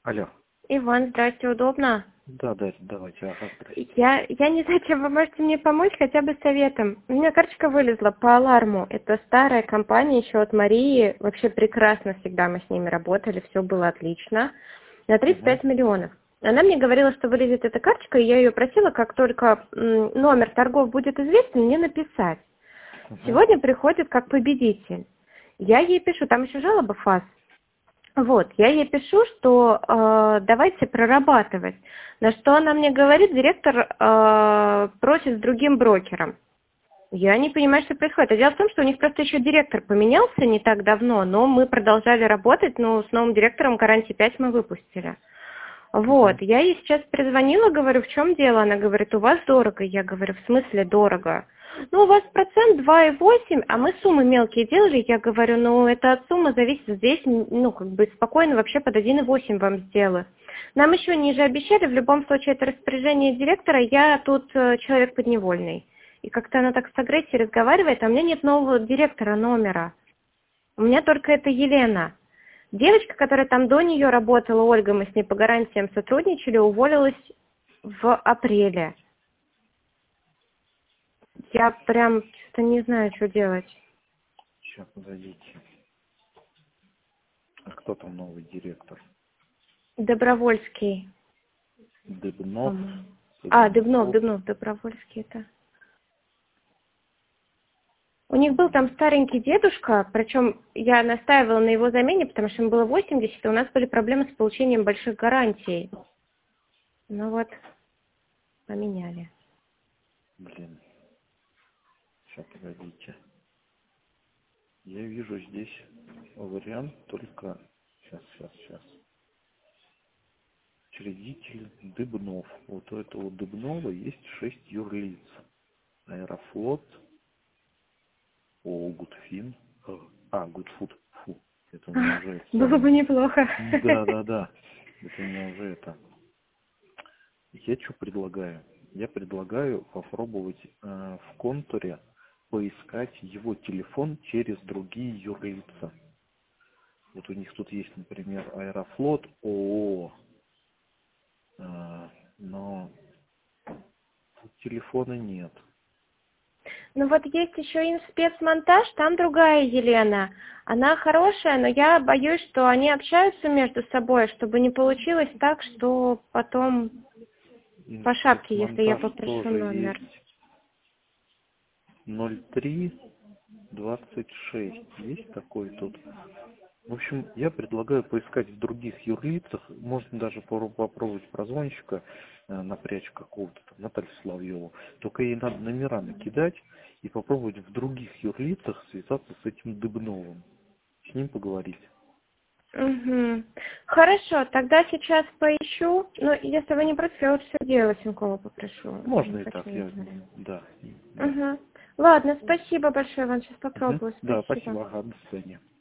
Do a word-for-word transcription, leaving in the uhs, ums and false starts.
Алло. Иван, здрасте, удобно? Да, да, давайте, ага, здрасте. Я, я не знаю, чем вы можете мне помочь, хотя бы советом. У меня карточка вылезла по аларму. Это старая компания еще от Марии. Вообще прекрасно всегда мы с ними работали, все было отлично. На тридцать пять Угу. миллионов. Она мне говорила, что вылезет эта карточка, и я ее просила, как только м, номер торгов будет известен, мне написать. Угу. Сегодня приходит как победитель. Я ей пишу, там еще жалоба ФАС. Вот, я ей пишу, что э, давайте прорабатывать. На что она мне говорит, директор э, просит с другим брокером. Я не понимаю, что происходит. А дело в том, что у них просто еще директор поменялся не так давно, но мы продолжали работать, но с новым директором гарантии пять мы выпустили. Вот, Угу. я ей сейчас перезвонила, говорю, в чем дело? Она говорит, у вас дорого. Я говорю, в смысле дорого? Ну, у вас процент два и восемь, а мы суммы мелкие делали. Я говорю, ну, это от суммы зависит. Здесь, ну, как бы спокойно вообще под один и восемь вам сделаю. Нам еще ниже обещали, в любом случае, это распоряжение директора, я тут э, человек подневольный. И как-то она так с агрессией разговаривает, а у меня нет нового директора номера. У меня только это Елена. Девочка, которая там до нее работала, Ольга, мы с ней по гарантиям сотрудничали, уволилась в апреле. Я прям что-то не знаю, что делать. Сейчас, подождите. А кто там новый директор? Добровольский, Дыбнов? по-моему. А, Дыбнов, Дыбнов. Дыбнов, Добровольский это. У них был там старенький дедушка, причем я настаивала на его замене, потому что ему было восемьдесят, и у нас были проблемы с получением больших гарантий. Ну вот, поменяли. Блин. Сейчас, подождите. Я вижу здесь вариант только... Сейчас, сейчас, сейчас. Учредитель Дыбнов. Вот у этого Дыбнова есть шесть юрлиц. Аэрофлот, ООО Гудфин. А, Гудфуд. Фу. Это у меня уже это Было самое. бы неплохо. Да, да, да. Это у меня уже это. Я что предлагаю? Я предлагаю попробовать э, в контуре поискать его телефон через другие юрлица. Вот у них тут есть, например, Аэрофлот, ООО, э, но телефона нет. Ну вот есть еще и спецмонтаж, там другая Елена. Она хорошая, но я боюсь, что они общаются между собой, чтобы не получилось так, что потом по шапке, если я Спецмонтаж попрошу тоже номер. есть. ноль три двадцать шесть. Есть такой тут? В общем, я предлагаю поискать в других юрлицах, можно даже пору- попробовать прозвонщика э, напрячь какого-то, там, Наталью Соловьеву. Только ей надо номера накидать и попробовать в других юрлицах связаться с этим Дыбновым, с ним поговорить. Угу. Хорошо, тогда сейчас поищу. Но если вы не против, я лучше Сергея Лосенкова попрошу. Не Можно и хочу, так, не я, знаю. да, да. Угу. Ладно, спасибо большое, Иван, сейчас Мгм. попробую. Да, Спасибо. спасибо, ага, до свидания.